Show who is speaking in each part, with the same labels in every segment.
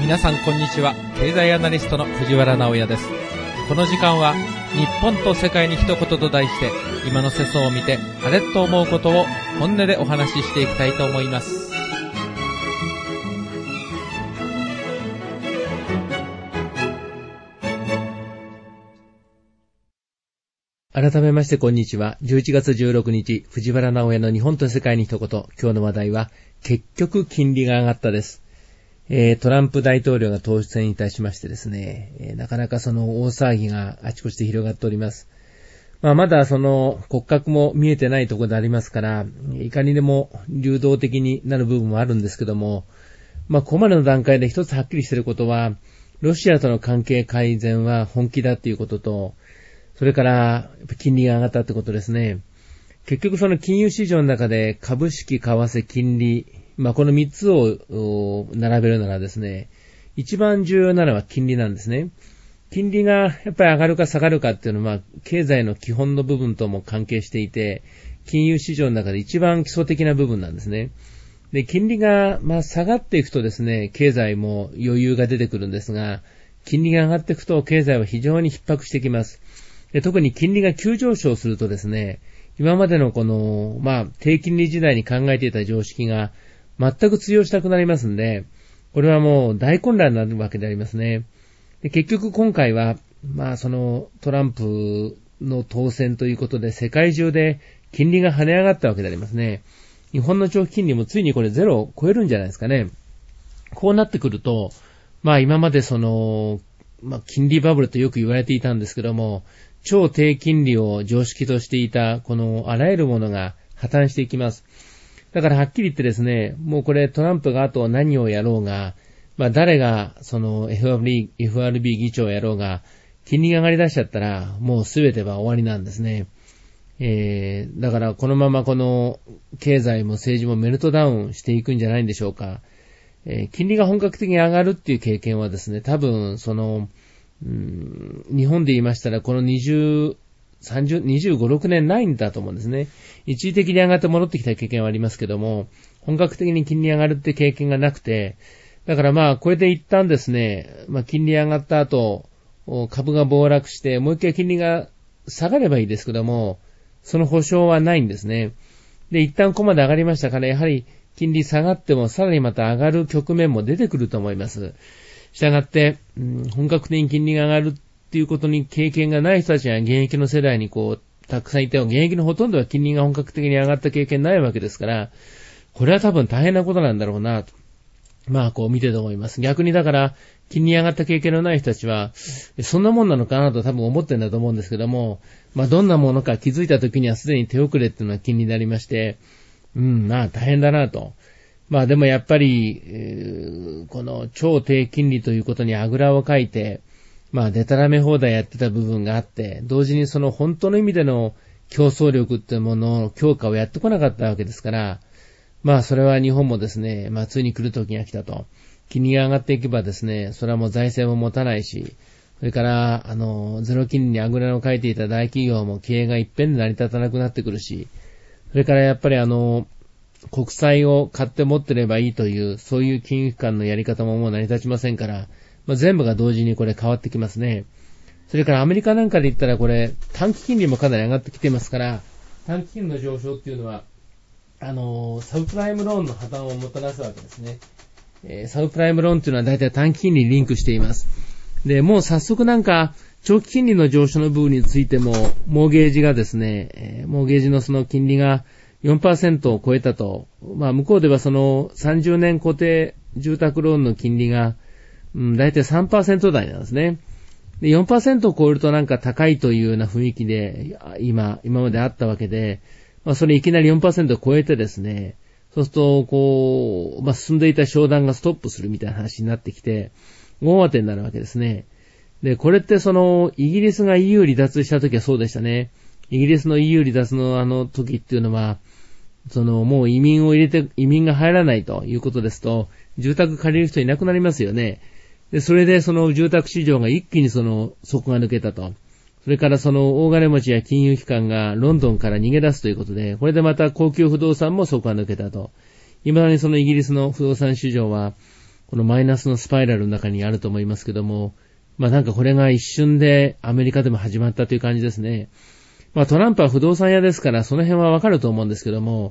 Speaker 1: 皆さんこんにちは。経済アナリストの藤原直也です。この時間は日本と世界に一言と題して、今の世相を見てあれと思うことを本音でお話ししていきたいと思います。
Speaker 2: 改めましてこんにちは。11月16日、藤原直也の日本と世界に一言。今日の話題は、結局金利が上がったです。トランプ大統領が当選いたしましてですね、なかなかその大騒ぎがあちこちで広がっております。まだその骨格も見えてないところでありますから、いかにでも流動的になる部分もあるんですけども、ここまでの段階で一つはっきりしていることは、ロシアとの関係改善は本気だということと、それから金利が上がったってことですね。結局その金融市場の中で株式、為替、金利、この3つを並べるならですね、一番重要なのは金利なんですね。金利がやっぱり上がるか下がるかっていうのは経済の基本の部分とも関係していて、金融市場の中で一番基礎的な部分なんですね。で、金利が下がっていくとですね、経済も余裕が出てくるんですが、金利が上がっていくと経済は非常に逼迫してきます。で、特に金利が急上昇するとですね、今までのこの、低金利時代に考えていた常識が全く通用したくなりますんで、これはもう大混乱になるわけでありますね。で、結局今回は、そのトランプの当選ということで世界中で金利が跳ね上がったわけでありますね。日本の長期金利もついにこれゼロを超えるんじゃないですかね。こうなってくると、今までその、金利バブルとよく言われていたんですけども、超低金利を常識としていたこのあらゆるものが破綻していきます。だからはっきり言ってですね、もうこれトランプがあと何をやろうが、誰がその FRB 議長をやろうが、金利が上がり出しちゃったらもうすべては終わりなんですね。だからこのままこの経済も政治もメルトダウンしていくんじゃないんでしょうか。金利が本格的に上がるっていう経験はですね、多分その日本で言いましたらこの25、6年ないんだと思うんですね。一時的に上がって戻ってきた経験はありますけども、本格的に金利上がるって経験がなくて、だからこれで一旦ですね、金利上がった後、株が暴落して、もう一回金利が下がればいいですけども、その保証はないんですね。で、一旦ここまで上がりましたから、やはり金利下がってもさらにまた上がる局面も出てくると思います。したがって、本格的に金利が上がるっていうことに経験がない人たちが現役の世代にたくさんいても、現役のほとんどは金利が本格的に上がった経験ないわけですから、これは多分大変なことなんだろうなと。見てて思います。逆にだから、金利上がった経験のない人たちは、そんなもんなのかなと多分思ってるんだと思うんですけども、どんなものか気づいた時にはすでに手遅れっていうのは金利になりまして、大変だなと。でもやっぱり、この超低金利ということにあぐらをかいて、デタラメ放題やってた部分があって、同時にその本当の意味での競争力っていうものの強化をやってこなかったわけですから、それは日本もですね、ついに来る時が来たと。金利が上がっていけばですね、それはもう財政も持たないし、それから、ゼロ金利にあぐらをかいていた大企業も経営が一遍で成り立たなくなってくるし、それからやっぱり国債を買って持ってればいいという、そういう金融機関のやり方ももう成り立ちませんから、全部が同時にこれ変わってきますね。それからアメリカなんかで言ったらこれ、短期金利もかなり上がってきていますから、短期金利の上昇っていうのは、サブプライムローンの破綻をもたらすわけですね。サブプライムローンっていうのは大体短期金利にリンクしています。で、もう早速長期金利の上昇の部分についても、モーゲージがですね、モーゲージのその金利が 4% を超えたと。向こうではその30年固定住宅ローンの金利が、大体 3% 台なんですね。で、4% を超えると高いというような雰囲気で、今まであったわけで、それいきなり 4% を超えてですね、そうすると、進んでいた商談がストップするみたいな話になってきて、大当てになるわけですね。で、これってイギリスが EU 離脱した時はそうでしたね。イギリスの EU 離脱の時っていうのは、もう移民が入らないということですと、住宅借りる人いなくなりますよね。で、それで住宅市場が一気に底が抜けたと。それから大金持ちや金融機関がロンドンから逃げ出すということで、これでまた高級不動産も底が抜けたと。未だにイギリスの不動産市場は、 このマイナスのスパイラルの中にあると思いますけども、なんかこれが一瞬でアメリカでも始まったという感じですね。トランプは不動産屋ですから、その辺はわかると思うんですけども、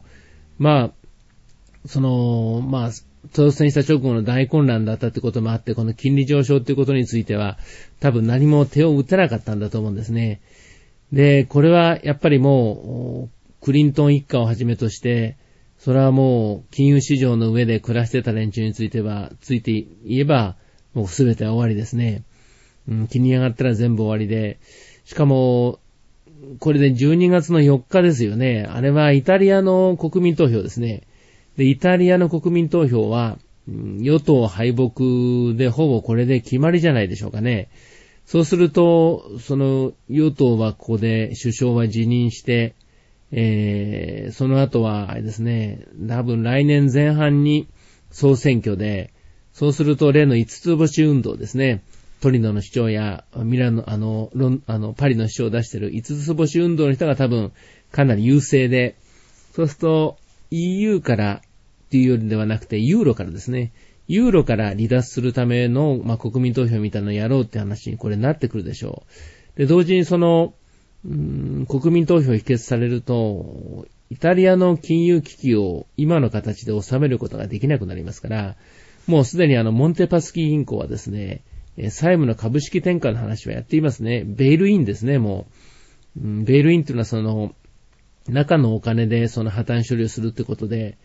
Speaker 2: 当選した直後の大混乱だったってこともあって、この金利上昇っていうことについては、多分何も手を打てなかったんだと思うんですね。で、これはやっぱりもう、クリントン一家をはじめとして、それはもう、金融市場の上で暮らしてた連中について言えば、もうすべては終わりですね。金利上がったら全部終わりで、しかも、これで12月の4日ですよね。あれはイタリアの国民投票ですね。で、イタリアの国民投票は、与党敗北でほぼこれで決まりじゃないでしょうかね。そうすると、その与党はここで首相は辞任して、その後は、あれですね、多分来年前半に総選挙で、そうすると例の5つ星運動ですね。トリノの市長やミラノ、パリの市長を出している5つ星運動の人が多分かなり優勢で、そうすると EU からっていうよりではなくてユーロからですね、ユーロから離脱するための、国民投票みたいなのをやろうって話にこれなってくるでしょう。で、同時にその、国民投票否決されると、イタリアの金融危機を今の形で収めることができなくなりますから、もうすでにモンテパスキ銀行はですね、債務の株式転嫁の話はやっていますね。ベイルインですね、もう。ベイルインというのはその、中のお金でその破綻処理をするってことで、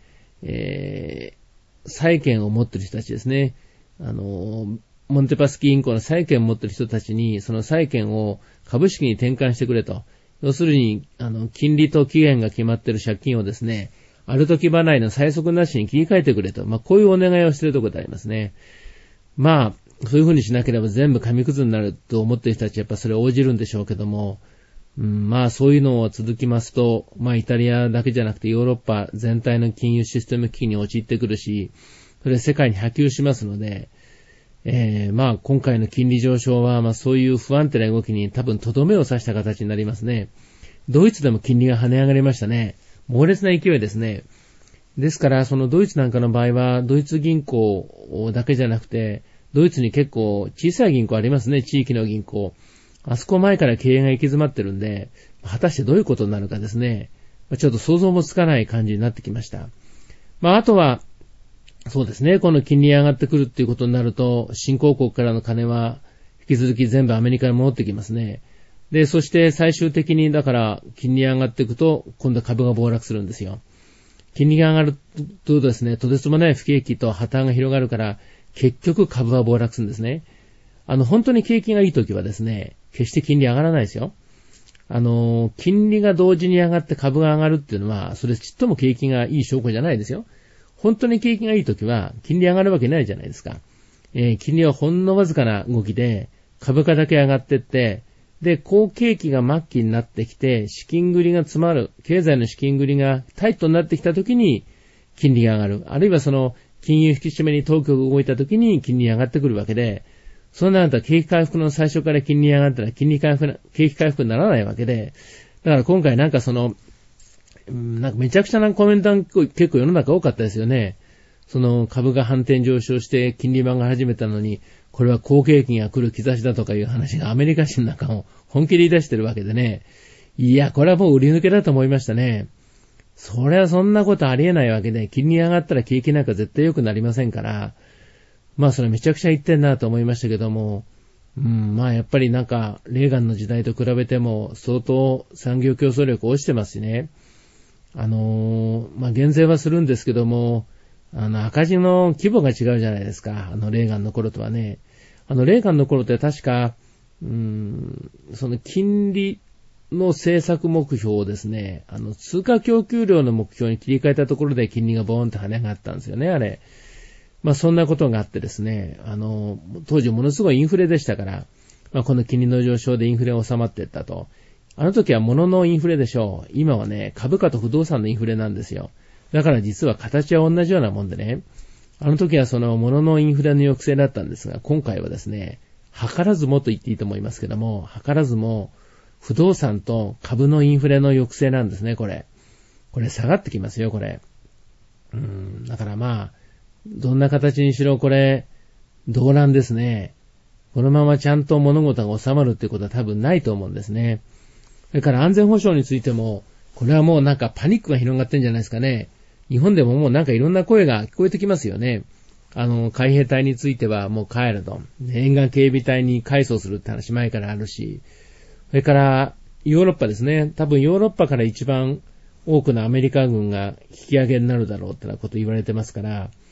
Speaker 2: 債権を持っている人たちですね。モンテパスキ銀行の債権を持っている人たちに、その債権を株式に転換してくれと。要するに、金利と期限が決まっている借金をですね、ある時払いの最速なしに切り替えてくれと。こういうお願いをしているところでありますね。そういうふうにしなければ全部紙くずになると思っている人たちはやっぱそれを応じるんでしょうけども、そういうのを続きますと、イタリアだけじゃなくてヨーロッパ全体の金融システム危機に陥ってくるし、それ世界に波及しますので、今回の金利上昇は、そういう不安定な動きに多分とどめを刺した形になりますね。ドイツでも金利が跳ね上がりましたね。猛烈な勢いですね。ですから、そのドイツなんかの場合は、ドイツ銀行だけじゃなくて、ドイツに結構小さい銀行ありますね、地域の銀行。あそこ前から経営が行き詰まってるんで、果たしてどういうことになるかですね。ちょっと想像もつかない感じになってきました。あとは、そうですね、この金利上がってくるっていうことになると、新興国からの金は引き続き全部アメリカに戻ってきますね。で、そして最終的にだから金利上がっていくと、今度株が暴落するんですよ。金利が上がるとですね、とてつもない不景気と破綻が広がるから、結局株は暴落するんですね。本当に景気がいい時はですね、決して金利上がらないですよ。金利が同時に上がって株が上がるっていうのは、それちっとも景気がいい証拠じゃないですよ。本当に景気がいい時は、金利上がるわけないじゃないですか。金利はほんのわずかな動きで、株価だけ上がってって、で、好景気が末期になってきて、資金繰りが詰まる、経済の資金繰りがタイトになってきた時に、金利が上がる。あるいはその、金融引き締めに当局が動いた時に金利上がってくるわけで、そうなると景気回復の最初から金利上がったら景気回復にならないわけで、だから今回なんかめちゃくちゃなコメントが結構世の中多かったですよね。その株が反転上昇して金利版が始めたのに、これは好景気が来る兆しだとかいう話がアメリカ人なんかも本気で言い出してるわけでね。いや、これはもう売り抜けだと思いましたね。それはそんなことありえないわけで、金利上がったら景気なんか絶対良くなりませんから、それめちゃくちゃ言ってんなと思いましたけども、やっぱりなんか、レーガンの時代と比べても相当産業競争力落ちてますしね。減税はするんですけども、赤字の規模が違うじゃないですか。レーガンの頃とはね。レーガンの頃って確か、その金利の政策目標をですね、通貨供給量の目標に切り替えたところで金利がボーンって跳ね上がったんですよね、あれ。そんなことがあってですね、当時ものすごいインフレでしたから、この金利の上昇でインフレが収まっていったと。あの時は物のインフレでしょう。今はね、株価と不動産のインフレなんですよ。だから実は形は同じようなもんでね、あの時はその物のインフレの抑制だったんですが、今回はですね、図らずもと言っていいと思いますけども、図らずも不動産と株のインフレの抑制なんですね、これ。これ下がってきますよ、これ。だからどんな形にしろこれ、 動乱ですね。このままちゃんと物事が収まるってことは多分ないと思うんですね。それから安全保障についても、これはもうなんかパニックが広がってんじゃないですかね。日本でももうなんかいろんな声が聞こえてきますよね。海兵隊についてはもう帰ると。沿岸警備隊に改装するって話前からあるし。それからヨーロッパですね。多分ヨーロッパから一番多くのアメリカ軍が引き上げになるだろうってなこと言われてますから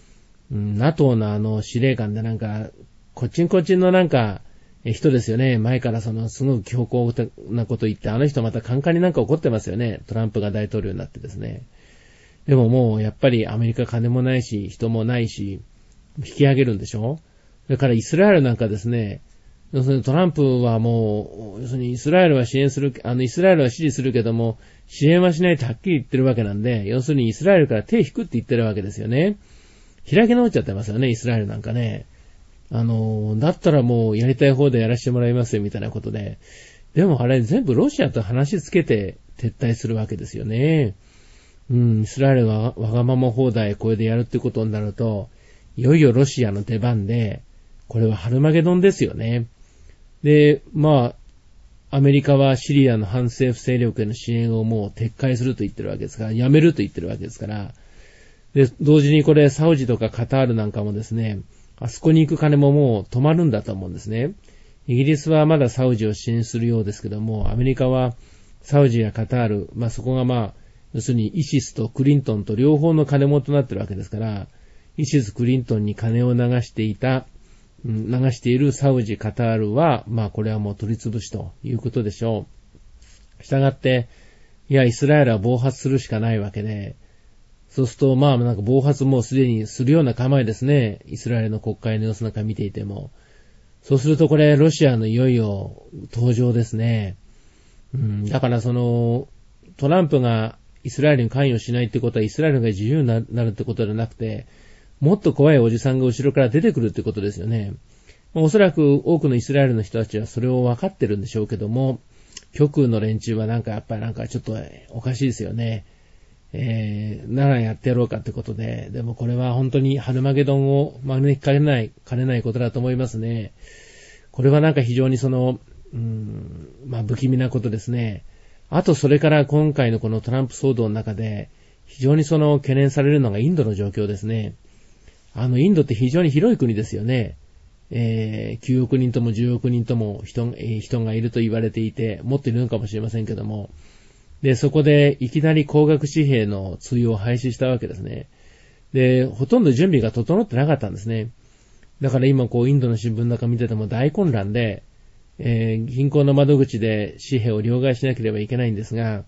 Speaker 2: 、NATO の司令官でなんか、こっちんのなんか、人ですよね。前からすごく強硬なこと言って、あの人またカンカンになんか怒ってますよね。トランプが大統領になってですね。でももうやっぱりアメリカ金もないし、人もないし、引き上げるんでしょ。それからイスラエルなんかですね、要するにトランプはもう、要するにイスラエルは支援する、イスラエルは支持するけども、支援はしないとはっきり言ってるわけなんで、要するにイスラエルから手引くって言ってるわけですよね。開き直っちゃってますよね、イスラエルなんかね。だったらもうやりたい方でやらせてもらいますよ、みたいなことで。でもあれ全部ロシアと話つけて撤退するわけですよね。イスラエルはわがまま放題これでやるってことになると、いよいよロシアの出番で、これはハルマゲドンですよね。で、アメリカはシリアの反政府勢力への支援をもう撤回すると言ってるわけですから、やめると言ってるわけですから、で、同時にこれサウジとかカタールなんかもですね、あそこに行く金ももう止まるんだと思うんですね。イギリスはまだサウジを支援するようですけども、アメリカはサウジやカタール、そこが要するにイシスとクリントンと両方の金元となってるわけですから、イシス・クリントンに金を流しているサウジ、カタールは、これはもう取り潰しということでしょう。したがって、イスラエルは暴発するしかないわけで、そうすると、なんか暴発もうすでにするような構えですね。イスラエルの国会の様子なんか見ていても。そうするとこれ、ロシアのいよいよ登場ですね。だからトランプがイスラエルに関与しないってことは、イスラエルが自由になるってことではなくて、もっと怖いおじさんが後ろから出てくるってことですよね。おそらく多くのイスラエルの人たちはそれを分かってるんでしょうけども、極右の連中はやっぱりちょっとおかしいですよね。ならやってやろうかってことで、でもこれは本当にハルマゲドンを招きかねないことだと思いますね。これは非常に不気味なことですね。あとそれから今回のこのトランプ騒動の中で、非常に懸念されるのがインドの状況ですね。インドって非常に広い国ですよね。9億人とも10億人とも人がいると言われていて、もっといるのかもしれませんけども、で、そこでいきなり高額紙幣の通用を廃止したわけですね。で、ほとんど準備が整ってなかったんですね。だから今インドの新聞なんか見てても大混乱で、銀行の窓口で紙幣を両替しなければいけないんですが、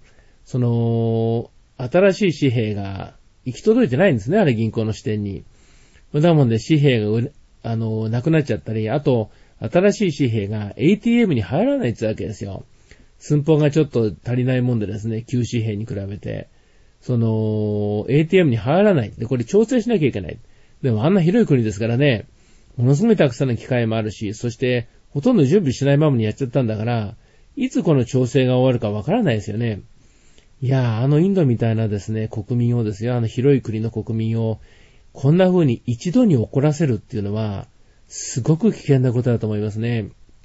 Speaker 2: 新しい紙幣が行き届いてないんですね、あれ銀行の支店に。だもんで紙幣がなくなっちゃったり、あと、新しい紙幣が ATM に入らないってわけですよ。寸法がちょっと足りないもんでですね、旧紙幣に比べて。ATM に入らない。で、これ調整しなきゃいけない。でもあんな広い国ですからね、ものすごいたくさんの機械もあるし、そしてほとんど準備しないままにやっちゃったんだから、いつこの調整が終わるかわからないですよね。インドみたいなですね、国民をですよ、広い国の国民を、こんな風に一度に怒らせるっていうのは、すごく危険なことだと思いますね。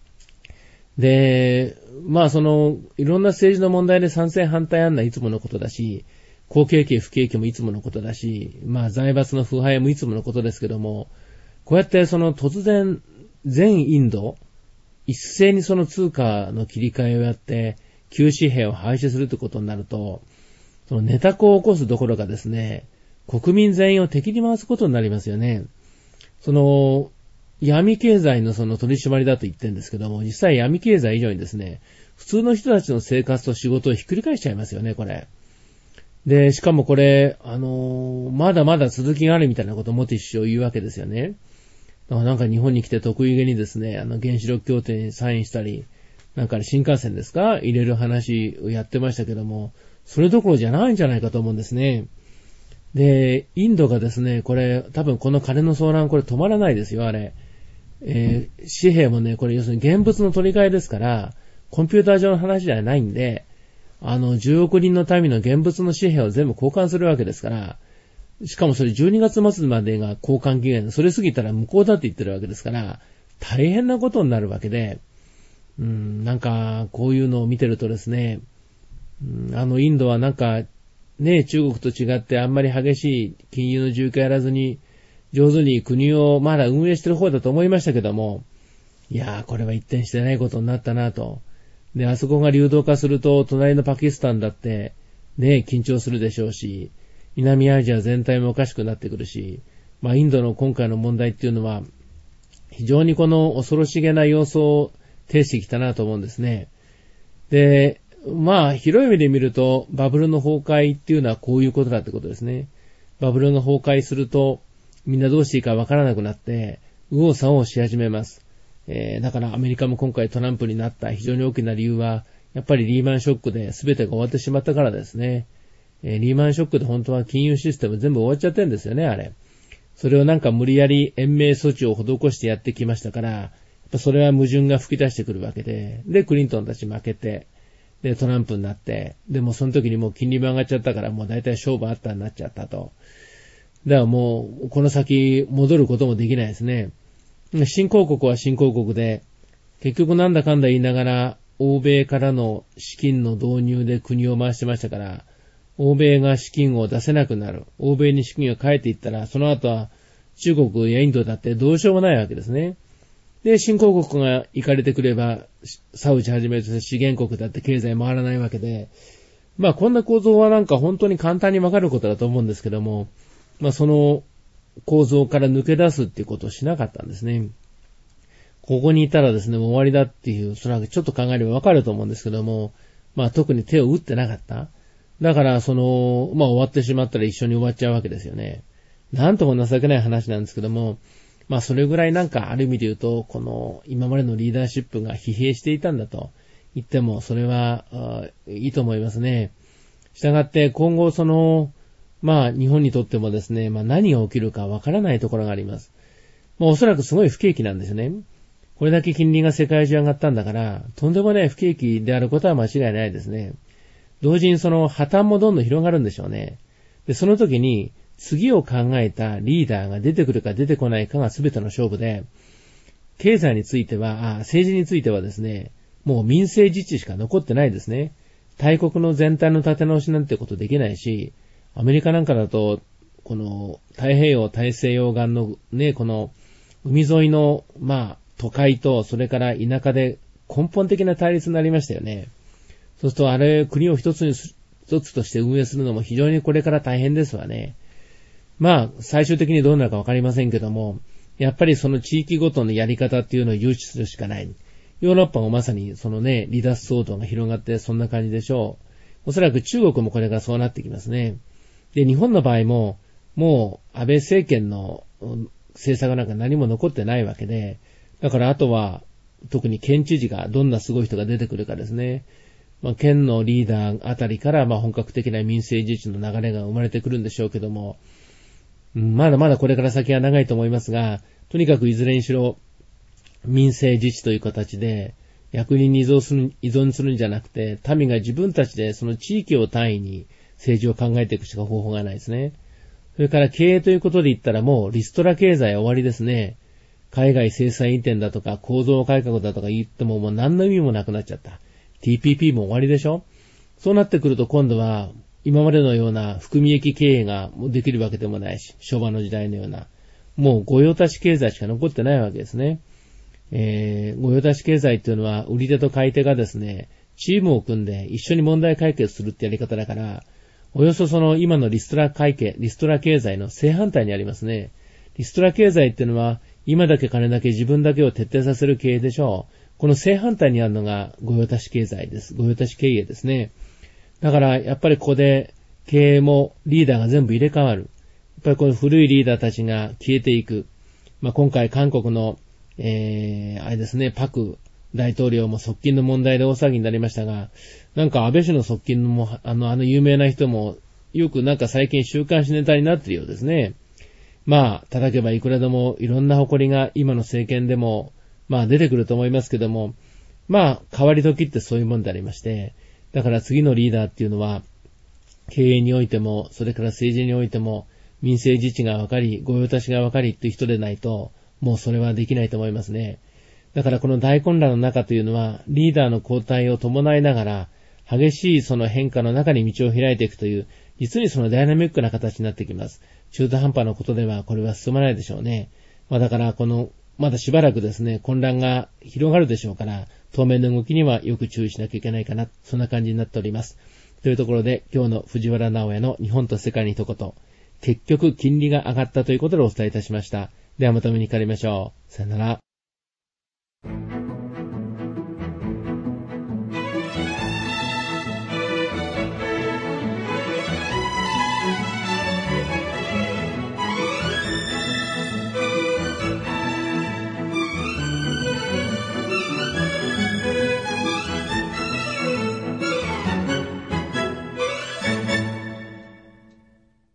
Speaker 2: で、いろんな政治の問題で賛成反対あんないつものことだし、好景気不景気もいつものことだし、財閥の腐敗もいつものことですけども、こうやって突然、全インド、一斉に通貨の切り替えをやって、旧紙幣を廃止するということになると、ネタコを起こすどころかですね、国民全員を敵に回すことになりますよね。闇経済の取り締まりだと言ってるんですけども、実際闇経済以上にですね、普通の人たちの生活と仕事をひっくり返しちゃいますよね、これ。で、しかもこれ、まだまだ続きがあるみたいなことをモティ首相言うわけですよね。なんか日本に来て得意げにですね、原子力協定にサインしたり、新幹線ですか入れる話をやってましたけども、それどころじゃないんじゃないかと思うんですね。で、インドがですね、これ、多分この金の騒乱これ止まらないですよ、あれ。紙幣もね、これ要するに現物の取り替えですから、コンピューター上の話じゃないんで、10億人の民の現物の紙幣を全部交換するわけですから、 しかもそれ12月末までが交換期限で、それ過ぎたら無効だって言ってるわけですから、大変なことになるわけで、なんか、こういうのを見てるとですね、インドはなんか、ね、中国と違ってあんまり激しい金融の重化やらずに、上手に国をまだ運営してる方だと思いましたけども、いやー、これは一転してないことになったなと。で、あそこが流動化すると、隣のパキスタンだって、ね、緊張するでしょうし、南アジア全体もおかしくなってくるし、インドの今回の問題っていうのは、非常にこの恐ろしげな様相を呈してきたなと思うんですね。で、広い目で見ると、バブルの崩壊っていうのはこういうことだってことですね。バブルが崩壊すると、みんなどうしていいかわからなくなって、右往左往し始めます。だからアメリカも今回トランプになった非常に大きな理由は、やっぱりリーマンショックで全てが終わってしまったからですね。リーマンショックで本当は金融システム全部終わっちゃってるんですよね、あれ。それをなんか無理やり延命措置を施してやってきましたから、それは矛盾が吹き出してくるわけで、で、クリントンたち負けて、で、トランプになって、でもその時にもう金利も上がっちゃったから、もう大体勝負あったになっちゃったと。だからもう、この先戻ることもできないですね。新興国は新興国で、結局なんだかんだ言いながら、欧米からの資金の導入で国を回してましたから、欧米が資金を出せなくなる。欧米に資金が返っていったら、その後は中国やインドだってどうしようもないわけですね。で、新興国が行かれてくれば、サウジはじめとして資源国だって経済回らないわけで、こんな構造はなんか本当に簡単にわかることだと思うんですけども、その構造から抜け出すっていうことをしなかったんですね。ここにいたらですね、もう終わりだっていう、それはちょっと考えればわかると思うんですけども、特に手を打ってなかった。だから、終わってしまったら一緒に終わっちゃうわけですよね。なんとも情けない話なんですけども、それぐらいなんかある意味で言うと、この今までのリーダーシップが疲弊していたんだと言っても、それはいいと思いますね。したがって今後日本にとってもですね、何が起きるかわからないところがあります。おそらくすごい不景気なんですね。これだけ金利が世界中上がったんだから、とんでもない不景気であることは間違いないですね。同時に破綻もどんどん広がるんでしょうね。で、その時に次を考えたリーダーが出てくるか出てこないかが全ての勝負で、経済については、政治についてはですね、もう民政自治しか残ってないですね。大国の全体の立て直しなんてことできないし、アメリカなんかだと、この太平洋大西洋岸のね、この海沿いの、都会とそれから田舎で根本的な対立になりましたよね。そうすると国を一つとして運営するのも非常にこれから大変ですわね。最終的にどうなるかわかりませんけども、やっぱりその地域ごとのやり方っていうのを誘致するしかない。ヨーロッパもまさに離脱騒動が広がってそんな感じでしょう。おそらく中国もこれがそうなってきますね。で、日本の場合も、もう安倍政権の政策なんか何も残ってないわけで、だからあとは特に県知事がどんなすごい人が出てくるかですね。県のリーダーあたりから本格的な民政自治の流れが生まれてくるんでしょうけども、まだまだこれから先は長いと思いますが、とにかくいずれにしろ民政自治という形で役人に依存するんじゃなくて、民が自分たちでその地域を単位に政治を考えていくしか方法がないですね。それから経営ということで言ったらもうリストラ経済は終わりですね。海外制裁移転だとか構造改革だとか言ってももう何の意味もなくなっちゃった。TPP も終わりでしょ。そうなってくると今度は今までのような含み益経営ができるわけでもないし、昭和の時代のような、もう御用達経済しか残ってないわけですね。御用達経済っていうのは売り手と買い手がですね、チームを組んで一緒に問題解決するってやり方だから、およそ今のリストラ経済の正反対にありますね。リストラ経済っていうのは今だけ金だけ自分だけを徹底させる経営でしょう。この正反対にあるのが御用達経済です。御用達経営ですね。だからやっぱりここで経営もリーダーが全部入れ替わる。やっぱりこの古いリーダーたちが消えていく。今回韓国の、あれですね、パク大統領も側近の問題で大騒ぎになりましたが、なんか安倍氏の側近も有名な人もよくなんか最近週刊誌ネタになっているようですね。叩けばいくらでもいろんな誇りが今の政権でも出てくると思いますけども、変わり時ってそういうもんでありまして、だから次のリーダーっていうのは経営においてもそれから政治においても民生自治が分かり、御用達が分かりという人でないと、もうそれはできないと思いますね。だからこの大混乱の中というのは、リーダーの交代を伴いながら、激しいその変化の中に道を開いていくという、実にそのダイナミックな形になってきます。中途半端なことではこれは進まないでしょうね。だからまだしばらくですね、混乱が広がるでしょうから、当面の動きにはよく注意しなきゃいけないかな、そんな感じになっております。というところで、今日の藤原直哉の日本と世界に一言、結局金利が上がったということでお伝えいたしました。ではまたお目にかかりましょう。さよなら。